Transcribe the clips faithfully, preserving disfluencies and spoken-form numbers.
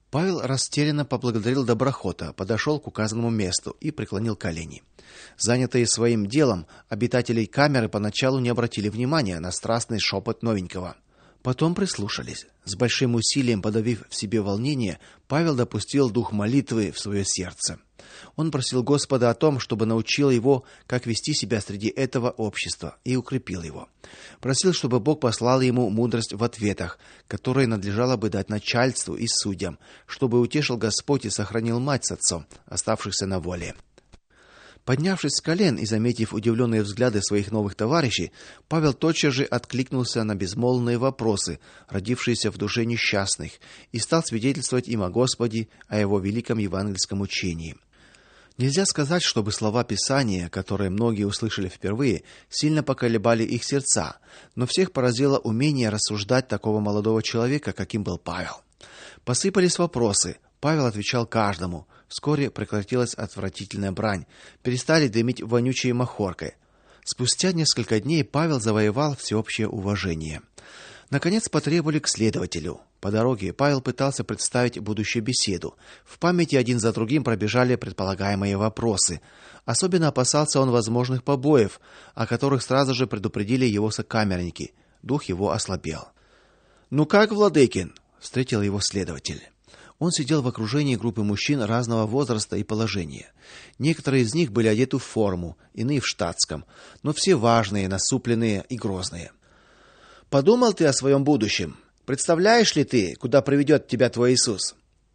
Павел растерянно поблагодарил доброхота, подошел к указанному месту и преклонил колени. Занятые своим делом, обитатели камеры поначалу не обратили внимания на страстный шепот новенького. Потом прислушались. С большим усилием подавив в себе волнение, Павел допустил дух молитвы в свое сердце. Он просил Господа о том, чтобы научил его, как вести себя среди этого общества, и укрепил его. Просил, чтобы Бог послал ему мудрость в ответах, которые надлежало бы дать начальству и судьям, чтобы утешил Господь и сохранил мать с отцом, оставшихся на воле. Поднявшись с колен и заметив удивленные взгляды своих новых товарищей, Павел тотчас же откликнулся на безмолвные вопросы, родившиеся в душе несчастных, и стал свидетельствовать им о Господе, о его великом евангельском учении. Нельзя сказать, чтобы слова Писания, которые многие услышали впервые, сильно поколебали их сердца, но всех поразило умение рассуждать такого молодого человека, каким был Павел. Посыпались вопросы. Павел отвечал каждому. Вскоре прекратилась отвратительная брань, перестали дымить вонючей махоркой. Спустя несколько дней Павел завоевал всеобщее уважение. Наконец потребовали к следователю. По дороге Павел пытался представить будущую беседу. В памяти один за другим пробежали предполагаемые вопросы. Особенно опасался он возможных побоев, о которых сразу же предупредили его сокамерники. Дух его ослабел. "Ну как, Владыкин?" встретил его следователь. Он сидел в окружении группы мужчин разного возраста и положения. Некоторые из них были одеты в форму, иные в штатском, но все важные, насупленные и грозные. "Подумал ты о своем будущем? Представляешь ли ты, куда приведет тебя твой Иисус?"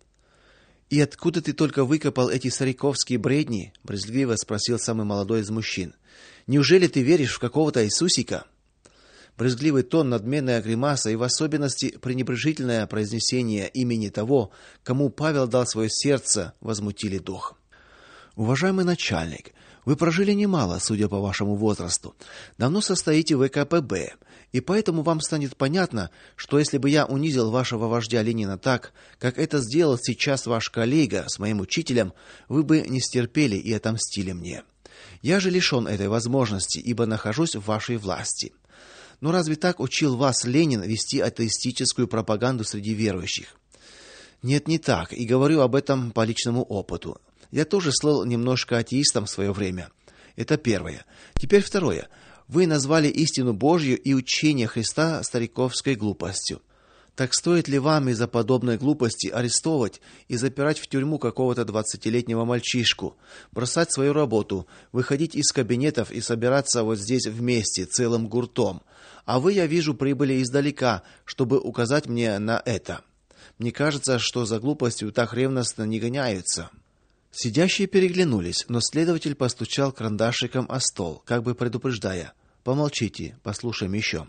"И откуда ты только выкопал эти стариковские бредни?" брезгливо спросил самый молодой из мужчин. "Неужели ты веришь в какого-то Иисусика?" Брезгливый тон, надменная гримаса и в особенности пренебрежительное произнесение имени того, кому Павел дал свое сердце, возмутили дух. "Уважаемый начальник, вы прожили немало, судя по вашему возрасту. Давно состоите в вэ ка пэ бэ, и поэтому вам станет понятно, что если бы я унизил вашего вождя Ленина так, как это сделал сейчас ваш коллега с моим учителем, вы бы не стерпели и отомстили мне. Я же лишен этой возможности, ибо нахожусь в вашей власти. Но разве так учил вас Ленин вести атеистическую пропаганду среди верующих? Нет, не так, и говорю об этом по личному опыту. Я тоже слыл немножко атеистом в свое время. Это первое. Теперь второе. Вы назвали истину Божью и учение Христа стариковской глупостью. Так стоит ли вам из-за подобной глупости арестовывать и запирать в тюрьму какого-то двадцатилетнего мальчишку, бросать свою работу, выходить из кабинетов и собираться вот здесь вместе целым гуртом? А вы, я вижу, прибыли издалека, чтобы указать мне на это. Мне кажется, что за глупостью так ревностно не гоняются". Сидящие переглянулись, но следователь постучал карандашиком о стол, как бы предупреждая: "Помолчите, послушаем еще.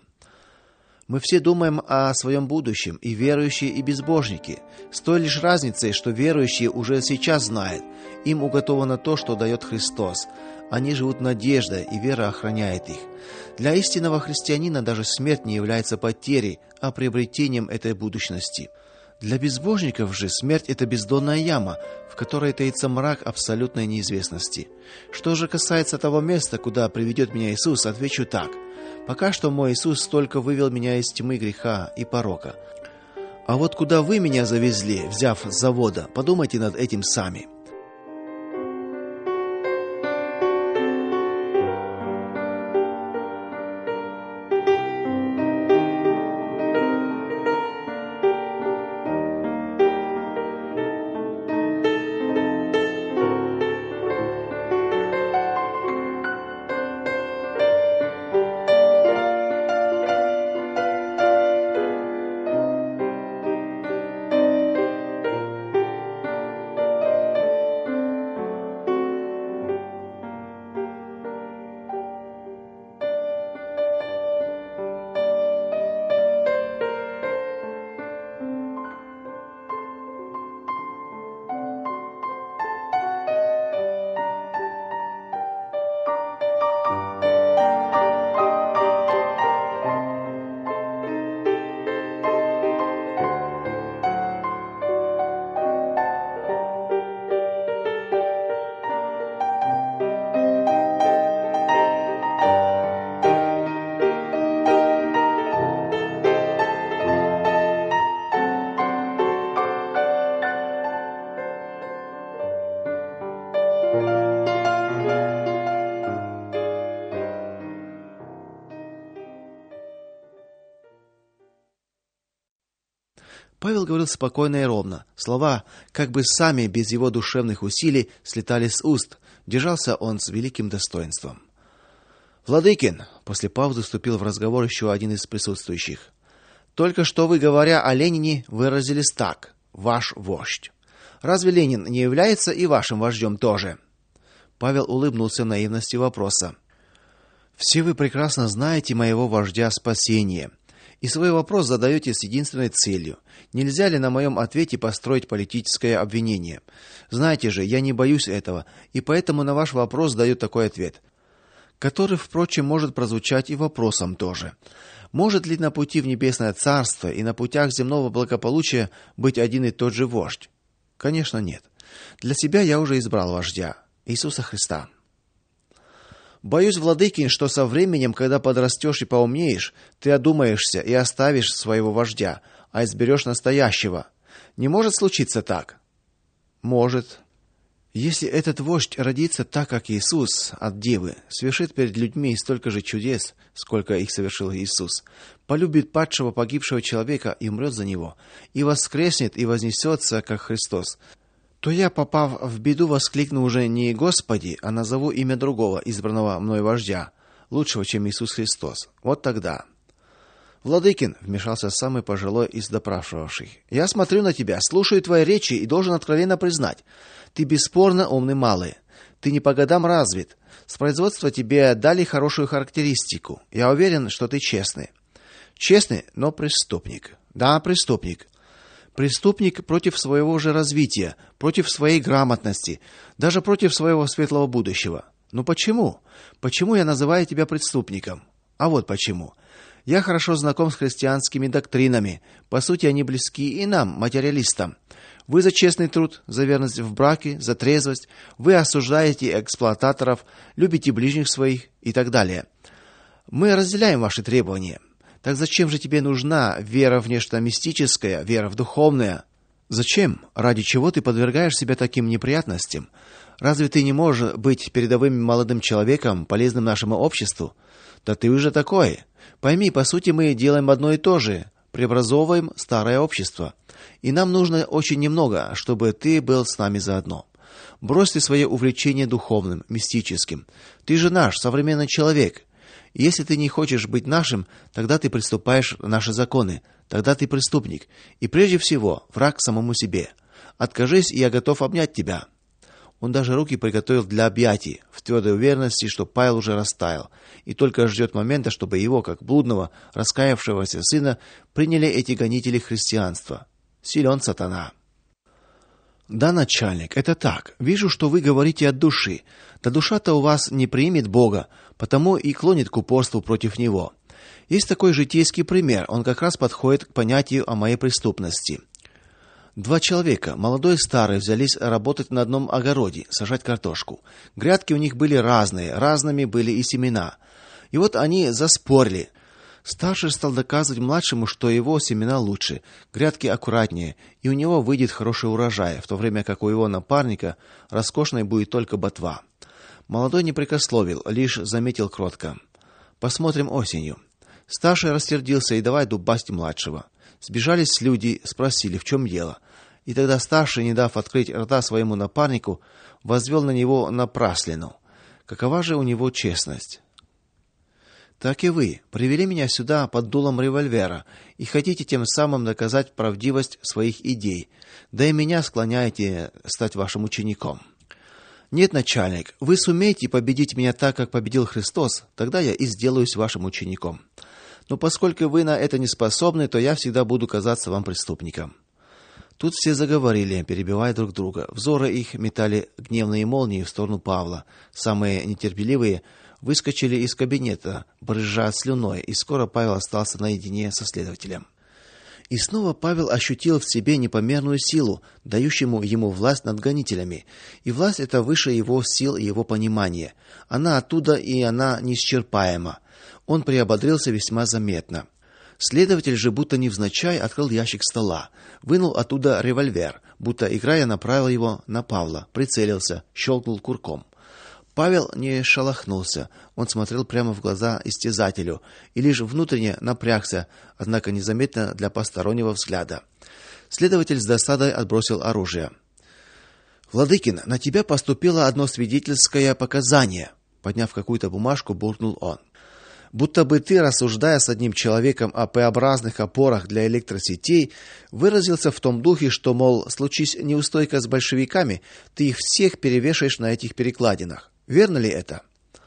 Мы все думаем о своем будущем, и верующие, и безбожники, с той лишь разницей, что верующие уже сейчас знают, им уготовано то, что дает Христос. Они живут надеждой, и вера охраняет их. Для истинного христианина даже смерть не является потерей, а приобретением этой будущности. Для безбожников же смерть это бездонная яма, в которой таится мрак абсолютной неизвестности. Что же касается того места, куда приведет меня Иисус, отвечу так: пока что мой Иисус только вывел меня из тьмы греха и порока. А вот куда вы меня завезли, взяв с завода, подумайте над этим сами". Павел говорил спокойно и ровно. Слова, как бы сами без его душевных усилий, слетали с уст. Держался он с великим достоинством. Владыкин, после паузы вступил в разговор еще один из присутствующих. Только что вы, говоря о Ленине, выразились так: ваш вождь. Разве Ленин не является и вашим вождем тоже? Павел улыбнулся наивности вопроса. Все вы прекрасно знаете моего вождя спасения, и свой вопрос задаете с единственной целью: нельзя ли на моем ответе построить политическое обвинение? Знаете же, я не боюсь этого, и поэтому на ваш вопрос даю такой ответ, который, впрочем, может прозвучать и вопросом тоже. Может ли на пути в небесное царство и на путях земного благополучия быть один и тот же вождь? Конечно, нет. Для себя я уже избрал вождя Иисуса Христа. Боюсь, владыкин, что со временем, когда подрастешь и поумнеешь, ты одумаешься и оставишь своего вождя, а изберешь настоящего. Не может случиться так? Может. Если этот вождь родится так, как Иисус от девы, совершит перед людьми столько же чудес, сколько их совершил Иисус, полюбит падшего погибшего человека и умрет за него, и воскреснет и вознесется, как Христос, то я, попав в беду, воскликну уже не Господи, а назову имя другого избранного мной вождя, лучшего, чем Иисус Христос. Вот тогда. Владыкин, вмешался самый пожилой из допрашивавших. Я смотрю на тебя, слушаю твои речи и должен откровенно признать: ты бесспорно умный малый. Ты не по годам развит. С производства тебе дали хорошую характеристику. Я уверен, что ты честный. Честный, но преступник. Да, преступник. Преступник против своего же развития, против своей грамотности, даже против своего светлого будущего. Ну почему? Почему я называю тебя преступником? А вот почему. Я хорошо знаком с христианскими доктринами. По сути, они близки и нам, материалистам. Вы за честный труд, за верность в браке, за трезвость, вы осуждаете эксплуататоров, любите ближних своих и так далее. Мы разделяем ваши требования. Так зачем же тебе нужна вера в нечто мистическое, вера в духовное? Зачем? Ради чего ты подвергаешь себя таким неприятностям? Разве ты не можешь быть передовым молодым человеком, полезным нашему обществу? Да ты уже такой. Пойми, по сути, мы делаем одно и то же, преобразовываем старое общество. И нам нужно очень немного, чтобы ты был с нами заодно. Брось ты свои увлечения духовным, мистическим. Ты же наш современный человек. И если ты не хочешь быть нашим, тогда ты приступаешь наши законы, тогда ты преступник, и прежде всего враг самому себе. Откажись, и я готов обнять тебя. Он даже руки приготовил для объятий, в твердой уверенности, что Павел уже растаял, и только ждет момента, чтобы его, как блудного, раскаявшегося сына, приняли эти гонители христианства. Силен сатана. Да, начальник, это так. Вижу, что вы говорите от души. Да душа-то у вас не примет Бога, потому и клонит к упорству против него. Есть такой житейский пример, он как раз подходит к понятию о моей преступности. Два человека, молодой и старый, взялись работать на одном огороде, сажать картошку. Грядки у них были разные, разными были и семена. И вот они заспорили. Старший стал доказывать младшему, что его семена лучше, грядки аккуратнее, и у него выйдет хороший урожай, в то время как у его напарника роскошной будет только ботва. Молодой не прекословил, лишь заметил кротко: посмотрим осенью. Старший рассердился и давай дубасить младшего. Сбежались люди, спросили, в чем дело. И тогда старший, не дав открыть рта своему напарнику, возвел на него напраслину. Какова же у него честность? Так и вы привели меня сюда под дулом револьвера и хотите тем самым доказать правдивость своих идей, да и меня склоняете стать вашим учеником. Нет, начальник, вы сумеете победить меня так, как победил Христос, тогда я и сделаюсь вашим учеником. Но поскольку вы на это не способны, то я всегда буду казаться вам преступником. Тут все заговорили, перебивая друг друга. Взоры их метали гневные молнии в сторону Павла. Самые нетерпеливые выскочили из кабинета, брызжа слюной, и скоро Павел остался наедине со следователем. И снова Павел ощутил в себе непомерную силу, дающую ему власть над гонителями. И власть эта выше его сил и его понимания. Она оттуда, и она неисчерпаема. Он приободрился весьма заметно. Следователь же будто невзначай открыл ящик стола, вынул оттуда револьвер, будто играя направил его на Павла, прицелился, щелкнул курком. Павел не шелохнулся. Он смотрел прямо в глаза истязателю и лишь внутренне напрягся, однако незаметно для постороннего взгляда. Следователь с досадой отбросил оружие. Владыкин, на тебя поступило одно свидетельское показание, подняв какую-то бумажку, буркнул он. Будто бы ты, рассуждая с одним человеком о П-образных опорах для электросетей, выразился в том духе, что, мол, случись неустойка с большевиками, ты их всех перевешаешь на этих перекладинах. Верно ли это?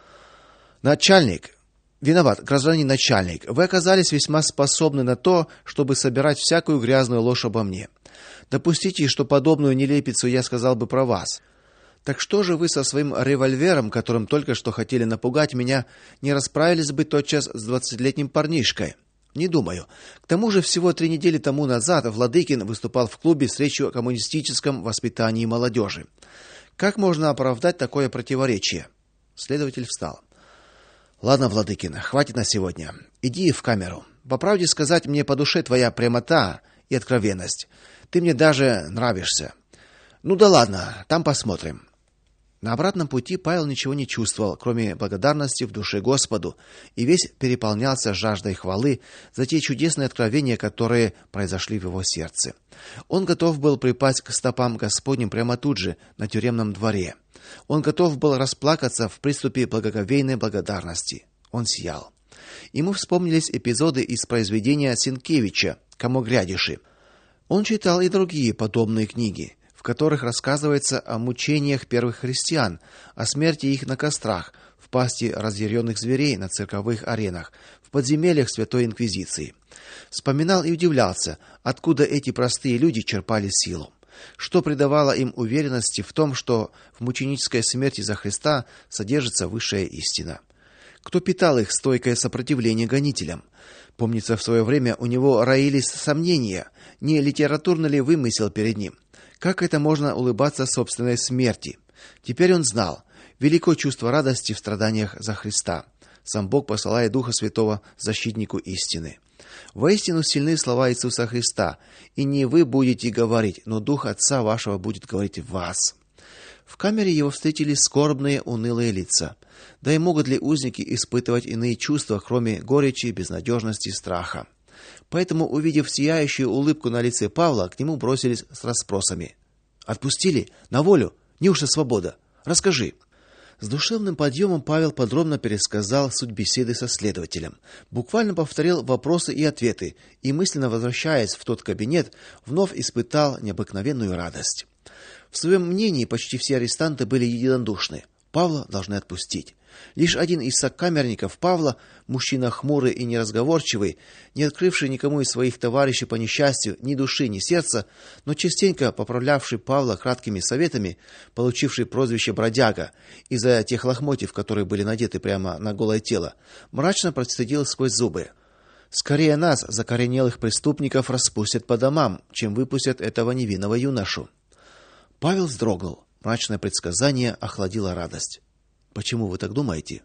Начальник, виноват, гражданин начальник, вы оказались весьма способны на то, чтобы собирать всякую грязную ложь обо мне. Допустите, что подобную нелепицу я сказал бы про вас. Так что же вы со своим револьвером, которым только что хотели напугать меня, не расправились бы тотчас с двадцатилетним парнишкой? Не думаю. К тому же всего три недели тому назад Владыкин выступал в клубе с речью о коммунистическом воспитании молодежи. Как можно оправдать такое противоречие? Следователь встал. Ладно, Владыкин, хватит на сегодня. Иди в камеру. По правде сказать, мне по душе твоя прямота и откровенность. Ты мне даже нравишься. Ну да ладно, там посмотрим. На обратном пути Павел ничего не чувствовал, кроме благодарности в душе Господу, и весь переполнялся жаждой хвалы за те чудесные откровения, которые произошли в его сердце. Он готов был припасть к стопам Господним прямо тут же, на тюремном дворе. Он готов был расплакаться в приступе благоговейной благодарности. Он сиял. Ему вспомнились эпизоды из произведения Сенкевича «Кому глядиши». Он читал и другие подобные книги, в которых рассказывается о мучениях первых христиан, о смерти их на кострах, в пасти разъяренных зверей на цирковых аренах, в подземельях Святой Инквизиции. Вспоминал и удивлялся, откуда эти простые люди черпали силу. Что придавало им уверенности в том, что в мученической смерти за Христа содержится высшая истина? Кто питал их стойкое сопротивление гонителям? Помнится, в свое время у него роились сомнения, не литературно ли вымысел перед ним. Как это можно улыбаться собственной смерти? Теперь он знал, великое чувство радости в страданиях за Христа. Сам Бог посылает Духа Святого защитнику истины. Воистину сильны слова Иисуса Христа: и не вы будете говорить, но Дух Отца вашего будет говорить в вас. В камере его встретили скорбные, унылые лица. Да и могут ли узники испытывать иные чувства, кроме горечи, безнадежности, страха? Поэтому, увидев сияющую улыбку на лице Павла, к нему бросились с расспросами. Отпустили? На волю? Неужто свобода? Расскажи. С душевным подъемом Павел подробно пересказал суть беседы со следователем, буквально повторил вопросы и ответы, и мысленно возвращаясь в тот кабинет, вновь испытал необыкновенную радость. В своем мнении почти все арестанты были единодушны: Павла должны отпустить. Лишь один из сокамерников Павла, мужчина хмурый и неразговорчивый, не открывший никому из своих товарищей по несчастью ни души, ни сердца, но частенько поправлявший Павла краткими советами, получивший прозвище бродяга из-за тех лохмотьев, которые были надеты прямо на голое тело, мрачно процедил сквозь зубы: скорее нас, закоренелых преступников, распустят по домам, чем выпустят этого невинного юношу. Павел вздрогнул. Мрачное предсказание охладило радость. Почему вы так думаете?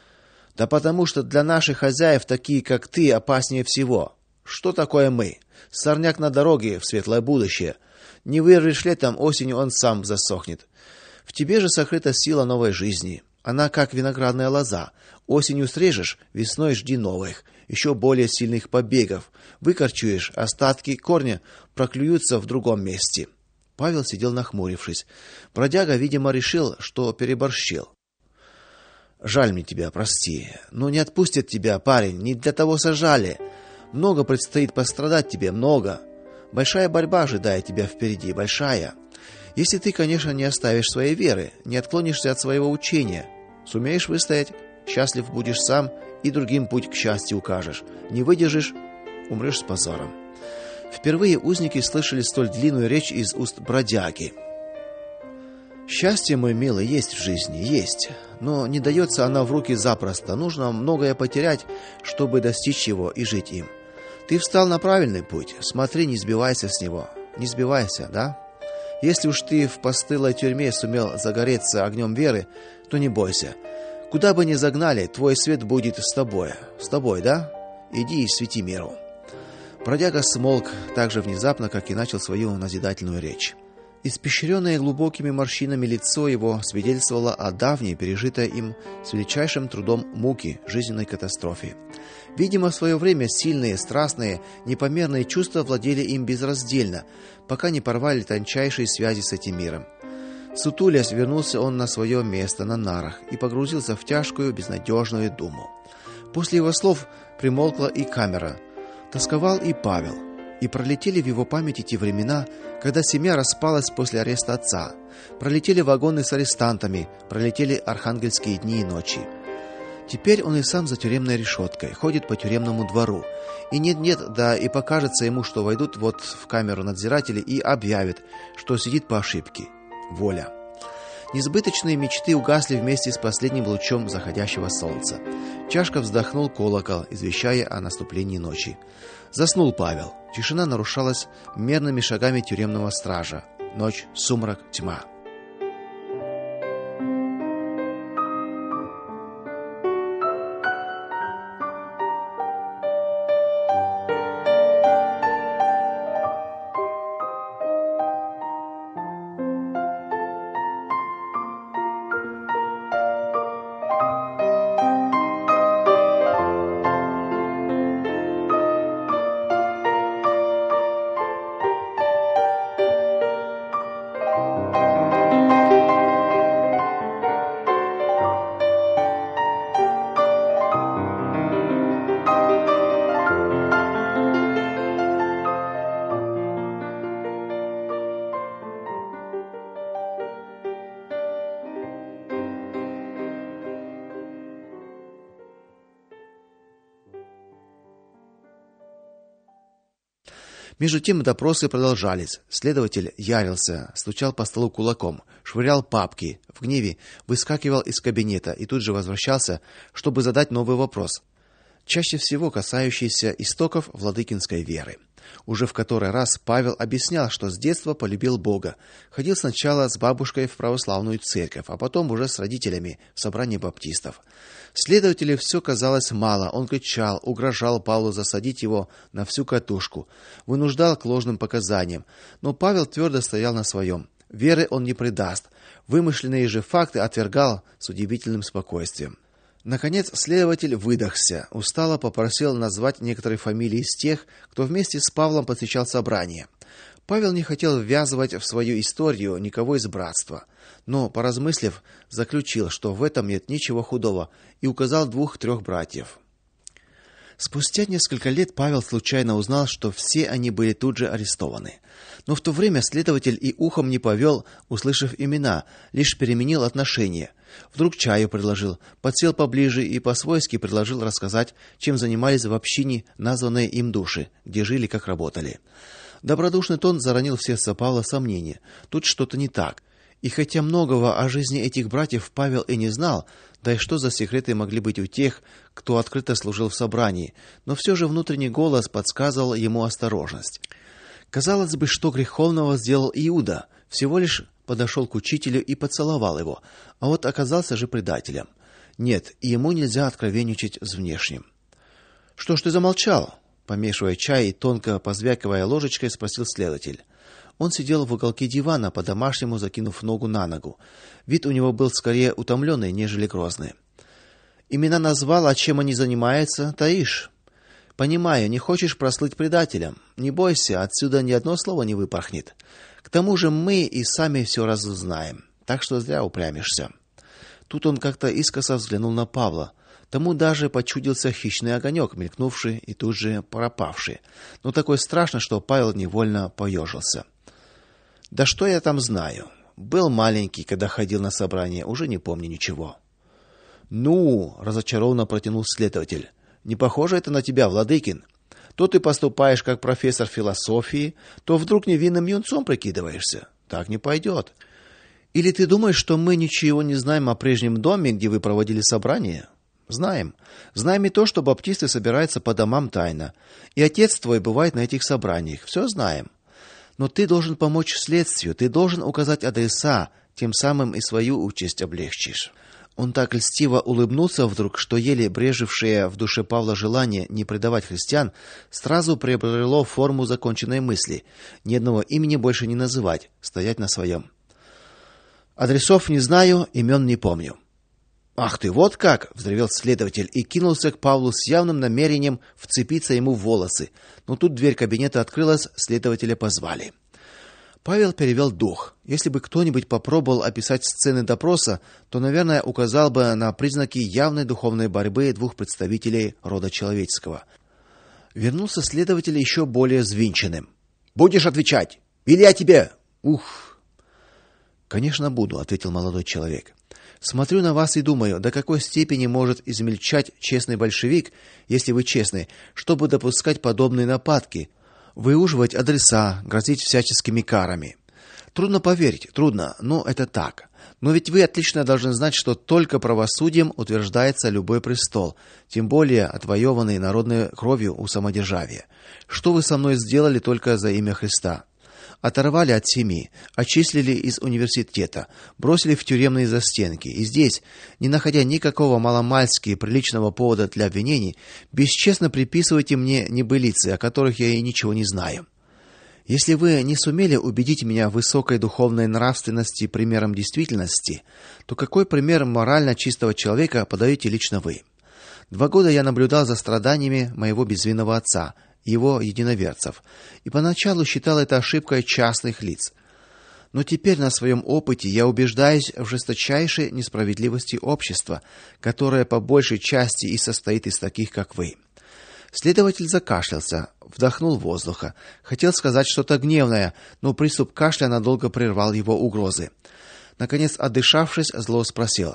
Да потому что для наших хозяев такие, как ты, опаснее всего. Что такое мы? Сорняк на дороге в светлое будущее. Не вырвешь летом, осенью он сам засохнет. В тебе же сокрыта сила новой жизни. Она как виноградная лоза. Осенью срежешь, весной жди новых, еще более сильных побегов. Выкорчуешь, остатки корня проклюются в другом месте. Павел сидел нахмурившись. Бродяга, видимо, решил, что переборщил. Жаль мне тебя, прости. Но не отпустят тебя, парень, не для того сажали. Много предстоит пострадать тебе, много. Большая борьба ожидает тебя впереди, большая. Если ты, конечно, не оставишь своей веры, не отклонишься от своего учения, сумеешь выстоять, счастлив будешь сам и другим путь к счастью укажешь. Не выдержишь, умрешь с позором. Впервые узники слышали столь длинную речь из уст бродяги. Счастье, мой милый, есть в жизни, есть, но не дается она в руки запросто. Нужно многое потерять, чтобы достичь его и жить им. Ты встал на правильный путь. Смотри, не сбивайся с него. Не сбивайся, да? Если уж ты в постылой тюрьме сумел загореться огнем веры, то не бойся. Куда бы ни загнали, твой свет будет с тобой. С тобой, да? Иди и свети миру. Бродяга смолк так же внезапно, как и начал свою назидательную речь. Испещренное глубокими морщинами лицо его свидетельствовало о давней, пережитой им с величайшим трудом муки, жизненной катастрофе. Видимо, в свое время сильные, страстные, непомерные чувства владели им безраздельно, пока не порвали тончайшие связи с этим миром. Сутулясь, вернулся он на свое место на нарах и погрузился в тяжкую, безнадежную думу. После его слов примолкла и камера. Тосковал и Павел. И пролетели в его памяти те времена, когда семья распалась после ареста отца. Пролетели вагоны с арестантами, пролетели архангельские дни и ночи. Теперь он и сам за тюремной решеткой, ходит по тюремному двору. И нет-нет, да и покажется ему, что войдут вот в камеру надзиратели и объявят, что сидит по ошибке. Воля. Несбыточные мечты угасли вместе с последним лучом заходящего солнца. Тяжко вздохнул колокол, извещая о наступлении ночи. Заснул Павел. Тишина нарушалась мерными шагами тюремного стража. Ночь, сумрак, тьма. Между тем допросы продолжались. Следователь ярился, стучал по столу кулаком, швырял папки, в гневе выскакивал из кабинета и тут же возвращался, чтобы задать новый вопрос, чаще всего касающийся истоков владыкинской веры. Уже в который раз Павел объяснял, что с детства полюбил Бога. Ходил сначала с бабушкой в православную церковь, а потом уже с родителями в собрание баптистов. Следователю все казалось мало. Он кричал, угрожал Павлу засадить его на всю катушку, вынуждал к ложным показаниям, но Павел твердо стоял на своем. Веры он не предаст. Вымышленные же факты отвергал с удивительным спокойствием. Наконец следователь выдохся, устало попросил назвать некоторые фамилии из тех, кто вместе с Павлом посещал собрание. Павел не хотел ввязывать в свою историю никого из братства, но, поразмыслив, заключил, что в этом нет ничего худого, и указал двух-трех братьев. Спустя несколько лет Павел случайно узнал, что все они были тут же арестованы. Но в то время следователь и ухом не повел, услышав имена, лишь переменил отношение. Вдруг чаю предложил, подсел поближе и по-свойски предложил рассказать, чем занимались в общине названные им души, где жили, как работали. Добродушный тон заронил в сердце Павла сомнение. Тут что-то не так. И хотя многого о жизни этих братьев Павел и не знал, да и что за секреты могли быть у тех, кто открыто служил в собрании, но все же внутренний голос подсказывал ему осторожность. Казалось бы, что греховного сделал Иуда, всего лишь подошел к учителю и поцеловал его, а вот оказался же предателем. Нет, и ему нельзя откровенничать с внешним. Что ж ты замолчал? Помешивая чай и тонко позвякивая ложечкой, спросил следователь. Он сидел в уголке дивана, по-домашнему закинув ногу на ногу. Вид у него был скорее утомленный, нежели грозный. Имена назвал, а чем они занимаются, таишь. Понимаю, не хочешь прослыть предателем. Не бойся, отсюда ни одно слово не выпорхнет. К тому же мы и сами все разузнаем. Так что зря упрямишься. Тут он как-то искоса взглянул на Павла. Тому даже почудился хищный огонек, мелькнувший и тут же пропавший. Но такой страшно, что Павел невольно поежился. Да что я там знаю? Был маленький, когда ходил на собрание, уже не помню ничего. Ну, разочарованно протянул следователь. Не похоже это на тебя, Владыкин. То ты поступаешь как профессор философии, то вдруг невинным юнцом прикидываешься. Так не пойдет. Или ты думаешь, что мы ничего не знаем о прежнем доме, где вы проводили собрание? Знаем. Знаем и то, что баптисты собираются по домам тайно, и отец твой бывает на этих собраниях. Все знаем. Но ты должен помочь следствию, ты должен указать адреса, тем самым и свою участь облегчишь. Он так льстиво улыбнулся вдруг, что еле брежевшее в душе Павла желание не предавать христиан сразу приобрело форму законченной мысли: ни одного имени больше не называть, стоять на своем. Адресов не знаю, имен не помню. Ах ты, вот как, взревел следователь и кинулся к Павлу с явным намерением вцепиться ему в волосы. Но тут дверь кабинета открылась, следователя позвали. Павел перевел дух. Если бы кто-нибудь попробовал описать сцены допроса, то, наверное, указал бы на признаки явной духовной борьбы двух представителей рода человеческого. Вернулся следователь еще более взвинченным. Будешь отвечать? Или я тебе? Ух. Конечно, буду, ответил молодой человек. Смотрю на вас и думаю, до какой степени может измельчать честный большевик, если вы честный, чтобы допускать подобные нападки, выуживать адреса, грозить всяческими карами. Трудно поверить, трудно, но это так. Но ведь вы отлично должны знать, что только правосудием утверждается любой престол, тем более отвоеванный народной кровью у самодержавия. Что вы со мной сделали только за имя Христа? Оторвали от семьи, отчислили из университета, бросили в тюремные застенки. И здесь, не находя никакого маломальски приличного повода для обвинений, бесчестно приписываете мне небылицы, о которых я и ничего не знаю. Если вы не сумели убедить меня в высокой духовной нравственности примером действительности, то какой пример морально чистого человека подаете лично вы? Два года я наблюдал за страданиями моего безвинного отца, его единоверцев, и поначалу считал это ошибкой частных лиц. Но теперь на своем опыте я убеждаюсь в жесточайшей несправедливости общества, которое по большей части и состоит из таких, как вы. Следователь закашлялся, вдохнул воздуха, хотел сказать что-то гневное, но приступ кашля надолго прервал его угрозы. Наконец, отдышавшись, зло спросил: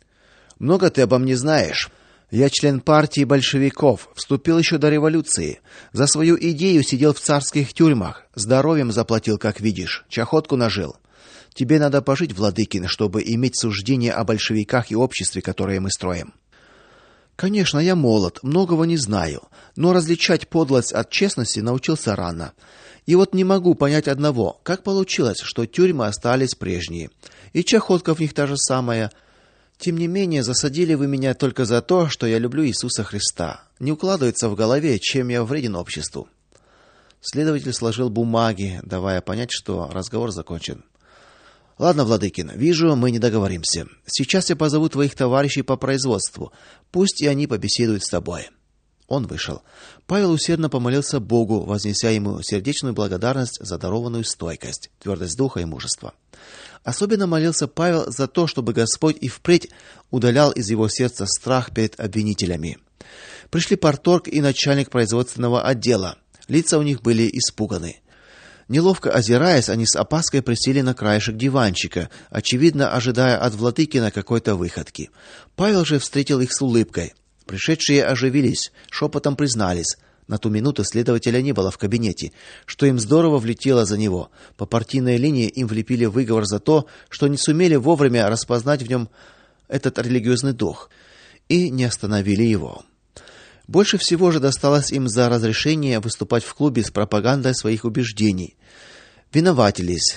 "Много ты обо мне знаешь? Я член партии большевиков, вступил еще до революции. За свою идею сидел в царских тюрьмах, здоровьем заплатил, как видишь, чахотку нажил. Тебе надо пожить, Владыкин, чтобы иметь суждение о большевиках и обществе, которое мы строим". Конечно, я молод, многого не знаю, но различать подлость от честности научился рано. И вот не могу понять одного: как получилось, что тюрьмы остались прежние, и чахотка в них та же самая. Тем не менее, засадили вы меня только за то, что я люблю Иисуса Христа. Не укладывается в голове, чем я вреден обществу. Следователь сложил бумаги, давая понять, что разговор закончен. Ладно, Владыкин, вижу, мы не договоримся. Сейчас я позову твоих товарищей по производству. Пусть и они побеседуют с тобой. Он вышел. Павел усердно помолился Богу, вознеся ему сердечную благодарность за дарованную стойкость, твердость духа и мужество. Особенно молился Павел за то, чтобы Господь и впредь удалял из его сердца страх перед обвинителями. Пришли парторг и начальник производственного отдела. Лица у них были испуганы. Неловко озираясь, они с опаской присели на краешек диванчика, очевидно, ожидая от Владыкина какой-то выходки. Павел же встретил их с улыбкой. Пришедшие оживились, шепотом признались: на ту минуту следователя не было в кабинете, что им здорово влетело за него. По партийной линии им влепили выговор за то, что не сумели вовремя распознать в нем этот религиозный дух и не остановили его. Больше всего же досталось им за разрешение выступать в клубе с пропагандой своих убеждений. Виноватились.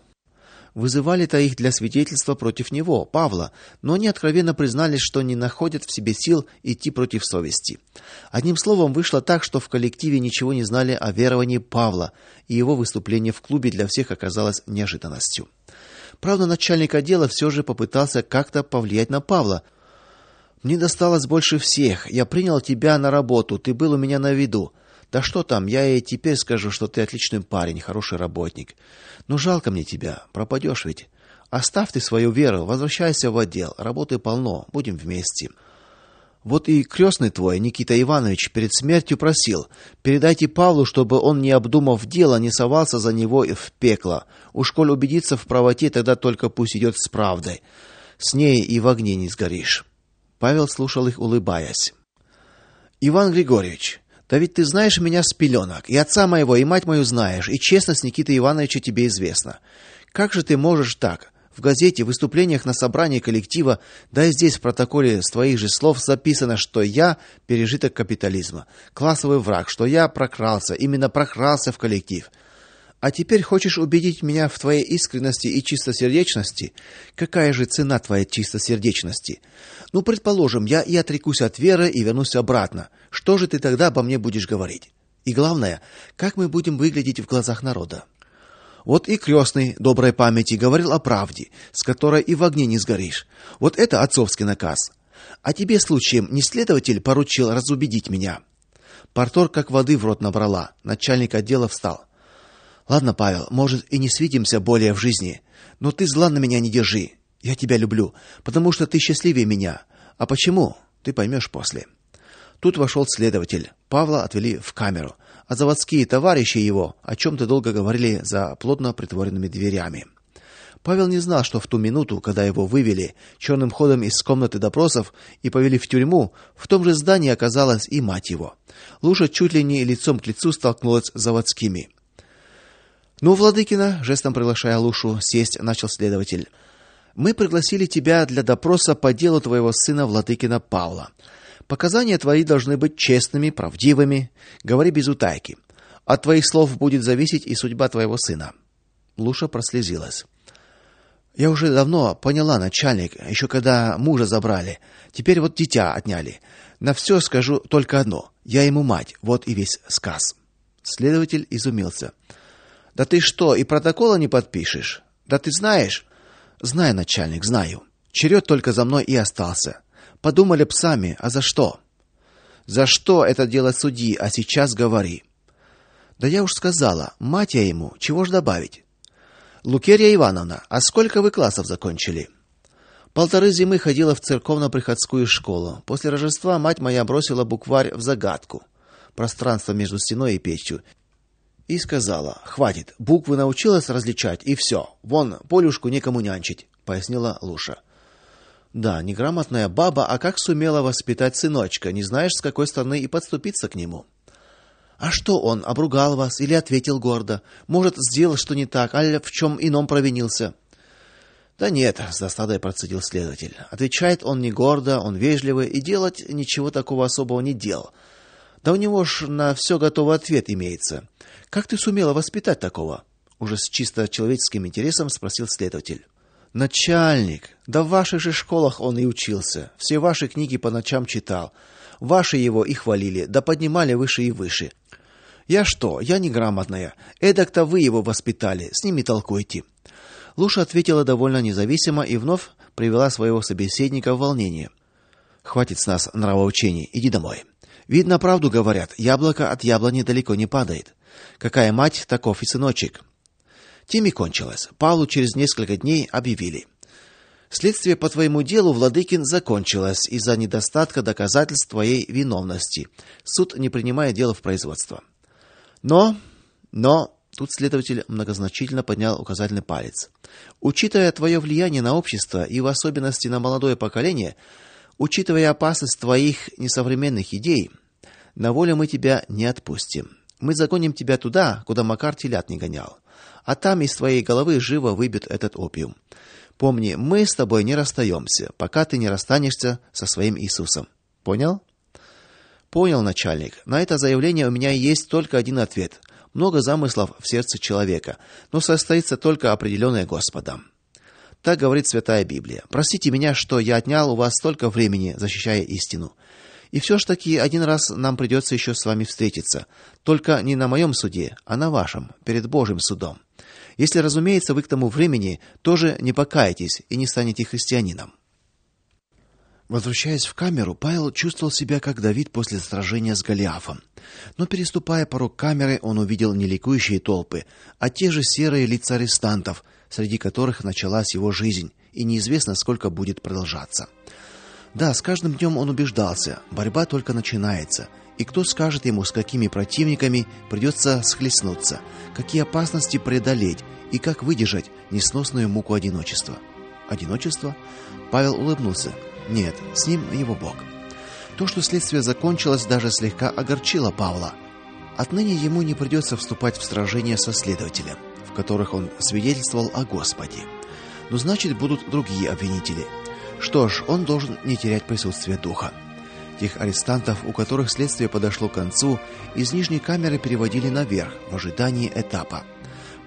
Вызывали-то их для свидетельства против него, Павла, но они откровенно признались, что не находят в себе сил идти против совести. Одним словом, вышло так, что в коллективе ничего не знали о веровании Павла, и его выступление в клубе для всех оказалось неожиданностью. Правда, начальник отдела все же попытался как-то повлиять на Павла. Мне досталось больше всех. Я принял тебя на работу, ты был у меня на виду. Да что там, я и теперь скажу, что ты отличный парень, хороший работник. Но жалко мне тебя, пропадешь ведь. Оставь ты свою веру, возвращайся в отдел, работы полно, будем вместе. Вот и крестный твой, Никита Иванович, перед смертью просил: передайте Павлу, чтобы он, не обдумав дело, не совался за него в пекло. Уж коль убедится в правоте, тогда только пусть идет с правдой. С ней и в огне не сгоришь. Павел слушал их, улыбаясь. Иван Григорьевич, да ведь ты знаешь меня с пеленок, и отца моего, и мать мою знаешь, и честность Никиты Ивановича тебе известна. Как же ты можешь так? В газете, в выступлениях на собрании коллектива, да и здесь в протоколе с твоих же слов записано, что я пережиток капитализма, классовый враг, что я прокрался, именно прокрался в коллектив. А теперь хочешь убедить меня в твоей искренности и чистосердечности? Какая же цена твоей чистосердечности? Ну, предположим, я и отрекусь от веры и вернусь обратно. Что же ты тогда обо мне будешь говорить? И главное, как мы будем выглядеть в глазах народа? Вот и крестный доброй памяти говорил о правде, с которой и в огне не сгоришь. Вот это отцовский наказ. А тебе случаем не следователь поручил разубедить меня? Парторг как воды в рот набрала. Начальник отдела встал. Ладно, Павел, может, и не свидимся более в жизни, но ты зла на меня не держи. Я тебя люблю, потому что ты счастливее меня. А почему? Ты поймешь после. Тут вошел следователь. Павла отвели в камеру, а заводские товарищи его о чем то долго говорили за плотно притворенными дверями. Павел не знал, что в ту минуту, когда его вывели черным ходом из комнаты допросов и повели в тюрьму, в том же здании оказалась и мать его. Луша чуть ли не лицом к лицу столкнулась с заводскими. Ну, Владыкина, жестом приглашая Лушу сесть, начал следователь. Мы пригласили тебя для допроса по делу твоего сына Владыкина Павла. Показания твои должны быть честными, правдивыми. Говори без утайки. От твоих слов будет зависеть и судьба твоего сына. Луша прослезилась. Я уже давно поняла, начальник, еще когда мужа забрали. Теперь вот дитя отняли. На все скажу только одно: я ему мать. Вот и весь сказ. Следователь изумился. Да ты что, и протокола не подпишешь? Да ты знаешь? Знаю, начальник, знаю. Черед только за мной и остался. Подумали б сами, а за что? За что это дело судьи, а сейчас говори. Да я уж сказала, мать я ему, чего ж добавить? Лукерья Ивановна, а сколько вы классов закончили? Полторы зимы ходила в церковно-приходскую школу. После Рождества мать моя бросила букварь в загадку, пространство между стеной и печью, и сказала: "Хватит, буквы научилась различать, и все. Вон, Полюшку некому нянчить", пояснила Луша. Да, неграмотная баба, а как сумела воспитать сыночка, не знаешь, с какой стороны и подступиться к нему. А что он, обругал вас или ответил гордо? Может, сделал что не так, аль в чем ином провинился? Да нет, с досадой процедил следователь. Отвечает он не гордо, он вежливый и делать ничего такого особого не делал. Да у него ж на все готовый ответ имеется. Как ты сумела воспитать такого? Уже с чисто человеческим интересом спросил следователь. Начальник, да в ваших же школах он и учился. Все ваши книги по ночам читал. Ваши его и хвалили, да поднимали выше и выше. Я что, я неграмотная. Эдак-то вы его воспитали, с ними толкуйте. Луша ответила довольно независимо и вновь привела своего собеседника в волнение. Хватит с нас нравоучений, иди домой. Видно, правду говорят, яблоко от яблони далеко не падает. Какая мать, таков и сыночек. Тем и кончилось. Павлу через несколько дней объявили: следствие по твоему делу, Владыкин, закончилось из-за недостатка доказательств твоей виновности. Суд не принимает дело в производство. Но, но тут следователь многозначительно поднял указательный палец. Учитывая твое влияние на общество и в особенности на молодое поколение, учитывая опасность твоих несовременных идей, на волю мы тебя не отпустим. Мы загоним тебя туда, куда Макар телят не гонял. А там из твоей головы живо выбьют этот опиум. Помни, мы с тобой не расстаемся, пока ты не расстанешься со своим Иисусом. Понял? Понял, начальник. На это заявление у меня есть только один ответ. Много замыслов в сердце человека, но состоится только определенное Господом. Так говорит Святая Библия. Простите меня, что я отнял у вас столько времени, защищая истину. И все ж таки один раз нам придется еще с вами встретиться, только не на моем суде, а на вашем, перед Божьим судом. Если, разумеется, вы к тому времени тоже не покаетесь и не станете христианином. Возвращаясь в камеру, Павел чувствовал себя как Давид после сражения с Голиафом. Но переступая порог камеры, он увидел не ликующие толпы, а те же серые лица арестантов, среди которых началась его жизнь, и неизвестно, сколько будет продолжаться. Да, с каждым днем он убеждался, борьба только начинается, и кто скажет ему, с какими противниками придется схлестнуться, какие опасности преодолеть и как выдержать несносную муку одиночества. Одиночество? Павел улыбнулся. Нет, с ним его Бог. То, что следствие закончилось, даже слегка огорчило Павла. Отныне ему не придется вступать в сражения со следователем, в которых он свидетельствовал о Господе. Но значит, будут другие обвинители. Что ж, он должен не терять присутствие духа. Тех арестантов, у которых следствие подошло к концу, из нижней камеры переводили наверх в ожидании этапа.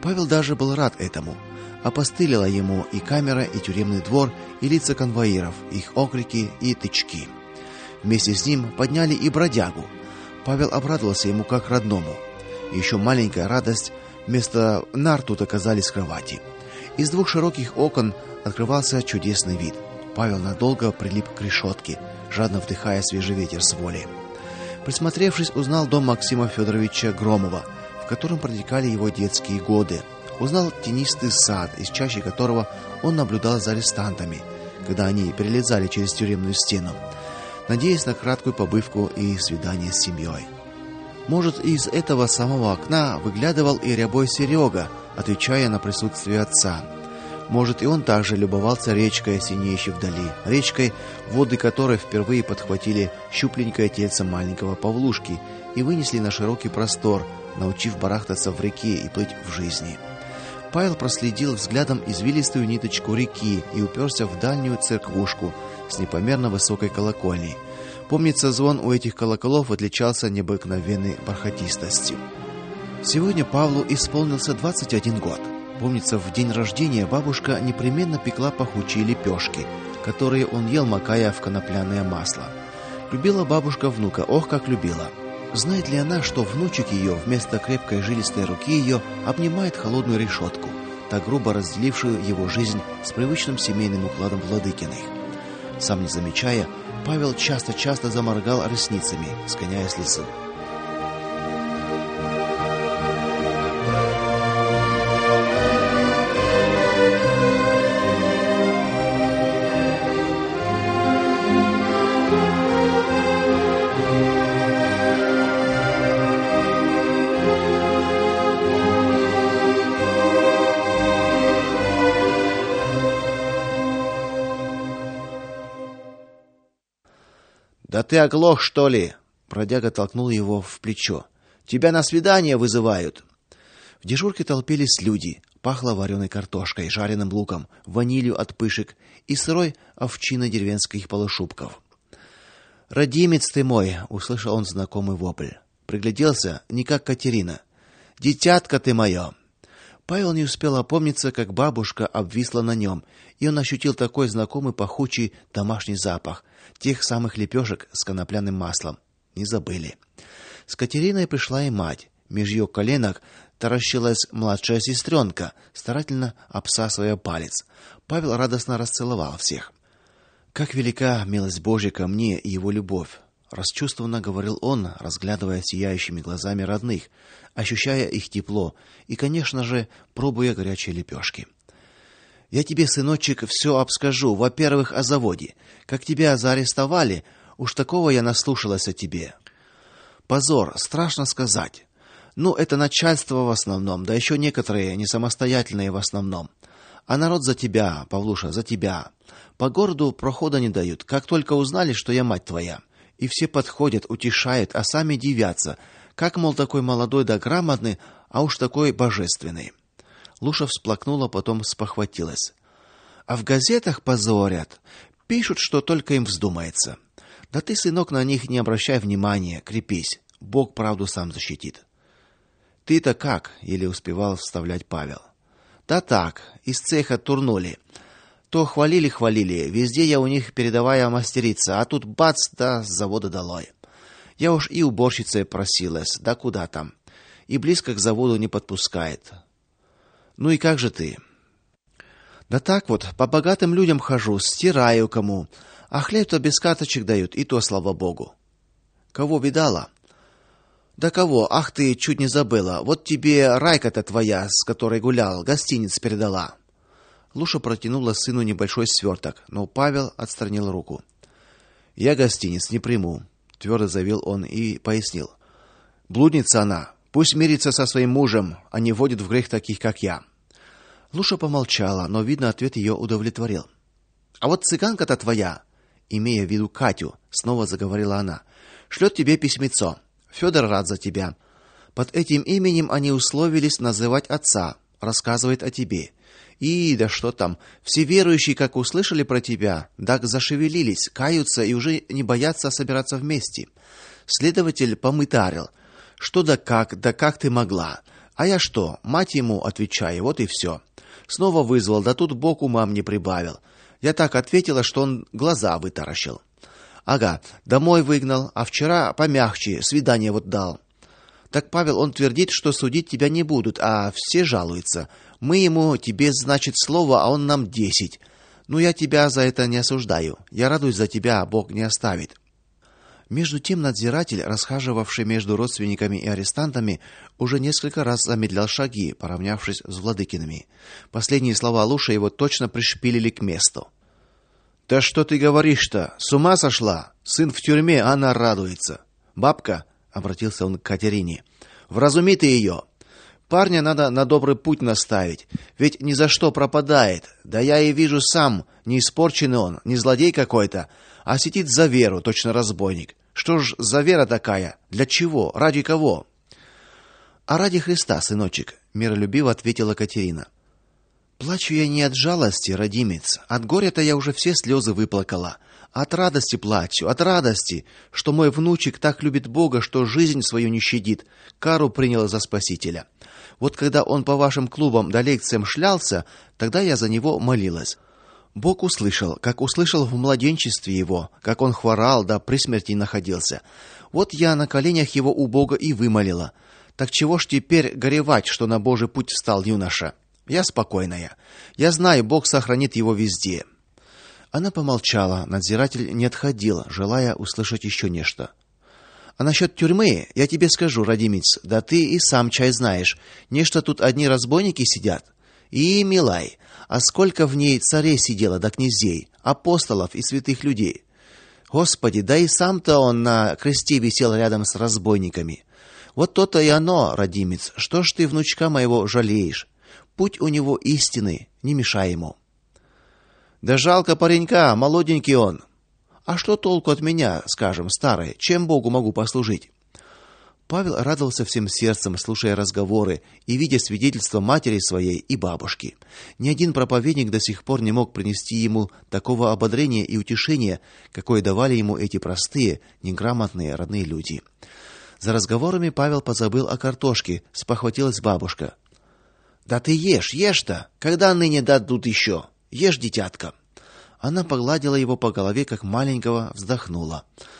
Павел даже был рад этому. Опостылила ему и камера, и тюремный двор, и лица конвоиров, их окрики и тычки. Вместе с ним подняли и бродягу. Павел обрадовался ему как родному. Еще маленькая радость: вместо нар тут оказались кровати. Из двух широких окон открывался чудесный вид. Павел надолго прилип к решетке, жадно вдыхая свежий ветер с воли. Присмотревшись, узнал дом Максима Федоровича Громова, в котором протекали его детские годы. Узнал тенистый сад, из чащи которого он наблюдал за арестантами, когда они перелезали через тюремную стену, надеясь на краткую побывку и свидание с семьей. Может, из этого самого окна выглядывал и рябой Серега, отвечая на присутствие отца. Может, и он также любовался речкой, синеющей вдали, речкой, воды которой впервые подхватили щупленькое тельце маленького Павлушки и вынесли на широкий простор, научив барахтаться в реке и плыть в жизни. Павел проследил взглядом извилистую ниточку реки и уперся в дальнюю церквушку с непомерно высокой колокольней. Помнится, звон у этих колоколов отличался необыкновенной бархатистостью. Сегодня Павлу исполнился двадцать один год. Помнится, в день рождения бабушка непременно пекла пахучие лепешки, которые он ел, макая в конопляное масло. Любила бабушка внука, ох, как любила. Знает ли она, что внучек ее вместо крепкой жилистой руки ее обнимает холодную решетку, так грубо разделившую его жизнь с привычным семейным укладом Владыкиных? Сам не замечая, Павел часто-часто заморгал ресницами, сгоняя слезы. Да ты оглох, что ли? Бродяга толкнул его в плечо. Тебя на свидание вызывают. В дежурке толпились люди. Пахло вареной картошкой, жареным луком, ванилью от пышек и сырой овчиной деревенских полушубков. Родимец ты мой, услышал он знакомый вопль. Пригляделся, не как Катерина. Дитятка ты мое. Павел не успел опомниться, как бабушка обвисла на нем, и он ощутил такой знакомый пахучий домашний запах тех самых лепешек с конопляным маслом. Не забыли. С Катериной пришла и мать. Меж ее коленок таращилась младшая сестренка, старательно обсасывая палец. Павел радостно расцеловал всех. Как велика милость Божья ко мне и его любовь, расчувствованно говорил он, разглядывая сияющими глазами родных, ощущая их тепло и, конечно же, пробуя горячие лепешки. Я тебе, сыночек, все обскажу. Во-первых, о заводе. Как тебя заарестовали, уж такого я наслушалась о тебе. Позор, страшно сказать. Ну, это начальство в основном, да еще некоторые не самостоятельные в основном. А народ за тебя, Павлуша, за тебя. По городу прохода не дают. Как только узнали, что я мать твоя, и все подходят, утешают, а сами дивятся, как, мол, такой молодой да грамотный, а уж такой божественный. Луша всплакнула, потом спохватилась. А в газетах позорят, пишут, что только им вздумается. Да ты, сынок, на них не обращай внимания, крепись. Бог правду сам защитит. Ты-то как? Еле успевал вставлять Павел. Да так, из цеха турнули. То хвалили-хвалили, везде я у них передовая мастерица, а тут бац, да с завода долой. Я уж и уборщицей просилась, да куда там. И близко к заводу не подпускает. Ну и как же ты? Да так вот, по богатым людям хожу, стираю кому, а хлеб-то без карточек дают, и то слава богу. Кого видала? Да кого? Ах ты, чуть не забыла. Вот тебе Райка-то твоя, с которой гулял, гостиниц передала. Луша протянула сыну небольшой сверток, но Павел отстранил руку. Я гостиниц не приму, твердо заявил он и пояснил. Блудница она. Пусть мирится со своим мужем, а не вводит в грех таких, как я. Луша помолчала, но, видно, ответ ее удовлетворил. А вот цыганка-то твоя, имея в виду Катю, снова заговорила она, шлет тебе письмецо. Федор рад за тебя. Под этим именем они условились называть отца, рассказывает о тебе. И да что там, все верующие, как услышали про тебя, так зашевелились, каются и уже не боятся собираться вместе. Следователь помытарил. Что да как, да как ты могла? А я что? Мать ему отвечаю, вот и все. Снова вызвал, да тут бог умам не прибавил. Я так ответила, что он глаза вытаращил. Ага, домой выгнал, а вчера помягче, свидание вот дал. Так Павел, он твердит, что судить тебя не будут, а все жалуются. Мы ему, тебе, значит, слово, а он нам десять. Ну, я тебя за это не осуждаю. Я радуюсь за тебя, а Бог не оставит. Между тем надзиратель, расхаживавший между родственниками и арестантами, уже несколько раз замедлял шаги, поравнявшись с Владыкиными. Последние слова Луши его точно пришпилили к месту. Да что ты говоришь-то? С ума сошла? Сын в тюрьме, а она радуется. Бабка, обратился он к Катерине. Вразуми ты ее. Парня надо на добрый путь наставить, ведь ни за что пропадает. Да я и вижу сам, не испорченный он, не злодей какой-то, а сидит за веру, точно разбойник. Что ж за вера такая? Для чего? Ради кого? А ради Христа, сыночек, миролюбиво ответила Катерина. Плачу я не от жалости, родимец, от горя-то я уже все слезы выплакала. От радости плачу, от радости, что мой внучек так любит Бога, что жизнь свою не щадит, кару принял за Спасителя. Вот когда он по вашим клубам да лекциям шлялся, тогда я за него молилась. Бог услышал, как услышал в младенчестве его, как он хворал, да при смерти находился. Вот я на коленях его у Бога и вымолила. Так чего ж теперь горевать, что на Божий путь встал юноша? Я спокойная. Я знаю, Бог сохранит его везде. Она помолчала, надзиратель не отходил, желая услышать еще нечто. А насчет тюрьмы, я тебе скажу, родимец, да ты и сам чай знаешь, нечто тут одни разбойники сидят. И, милай, а сколько в ней царей сидело да князей, апостолов и святых людей. Господи, да и сам-то он на кресте висел рядом с разбойниками. Вот то-то и оно, родимец, что ж ты внучка моего жалеешь? Путь у него истинный, не мешай ему. Да жалко паренька, молоденький он. А что толку от меня, скажем, старой? Чем Богу могу послужить? Павел радовался всем сердцем, слушая разговоры и видя свидетельства матери своей и бабушки. Ни один проповедник до сих пор не мог принести ему такого ободрения и утешения, какое давали ему эти простые, неграмотные родные люди. За разговорами Павел позабыл о картошке, спохватилась бабушка. Да ты ешь, ешь-то, когда ныне дадут еще? Ешь, дитятка. Она погладила его по голове, как маленького, вздохнула.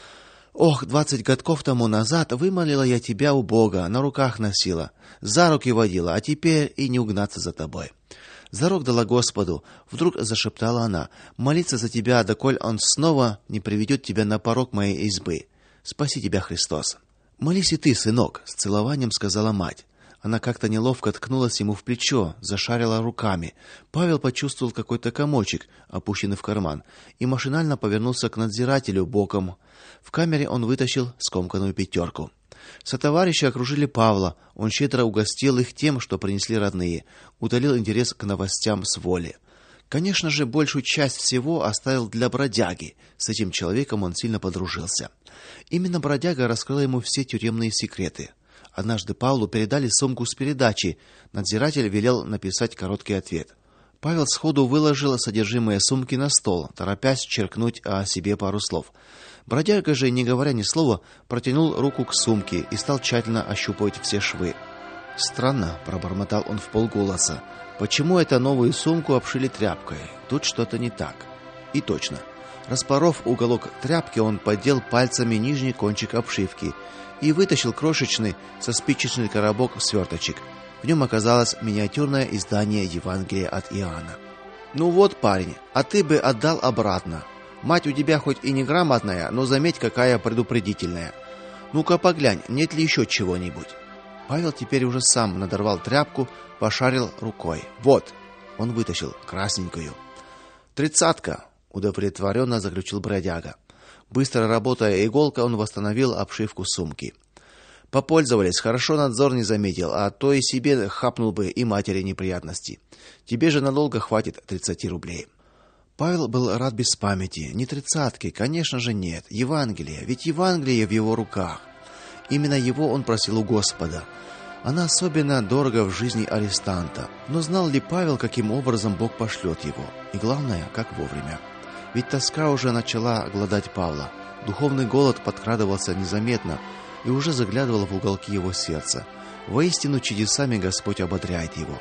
Ох, двадцать годков тому назад вымолила я тебя у Бога, на руках носила, за руки водила, а теперь и не угнаться за тобой. Зарок дала Господу, вдруг зашептала она, молиться за тебя, доколь он снова не приведет тебя на порог моей избы. Спаси тебя, Христос. Молись и ты, сынок, с целованием сказала мать. Она как-то неловко ткнулась ему в плечо, зашарила руками. Павел почувствовал какой-то комочек, опущенный в карман, и машинально повернулся к надзирателю боком. В камере он вытащил скомканную пятерку. Сотоварищи окружили Павла. Он щедро угостил их тем, что принесли родные, утолил интерес к новостям с воли. Конечно же, большую часть всего оставил для бродяги. С этим человеком он сильно подружился. Именно бродяга раскрыл ему все тюремные секреты. Однажды Павлу передали сумку с передачей. Надзиратель велел написать короткий ответ. Павел сходу выложил содержимое сумки на стол, торопясь черкнуть о себе пару слов. Бродяга же, не говоря ни слова, протянул руку к сумке и стал тщательно ощупывать все швы. Странно, пробормотал он вполголоса. Почему эту новую сумку обшили тряпкой? Тут что-то не так. И точно. Распоров уголок тряпки, он поддел пальцами нижний кончик обшивки и вытащил крошечный со спичечный коробок сверточек. В нем оказалось миниатюрное издание Евангелия от Иоанна. Ну вот, парень, а ты бы отдал обратно. Мать у тебя хоть и неграмотная, но заметь, какая предупредительная. Ну-ка поглянь, нет ли еще чего-нибудь. Павел теперь уже сам надорвал тряпку, пошарил рукой. Вот, он вытащил красненькую. Тридцатка, удовлетворенно заключил бродяга. Быстро работая иголкой, он восстановил обшивку сумки. Попользовались, хорошо надзор не заметил, а то и себе хапнул бы и матери неприятности. Тебе же надолго хватит тридцати рублей. Павел был рад без памяти. Не тридцатки, конечно же, нет. Евангелие, ведь Евангелие в его руках. Именно его он просил у Господа. Она особенно дорого в жизни арестанта. Но знал ли Павел, каким образом Бог пошлет его? И главное, как вовремя. Ведь тоска уже начала глодать Павла. Духовный голод подкрадывался незаметно и уже заглядывал в уголки его сердца. Воистину чудесами Господь ободряет его.